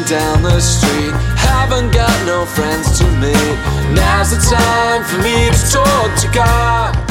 down the street, haven't got no friends to meet. Now's the time for me to talk to God.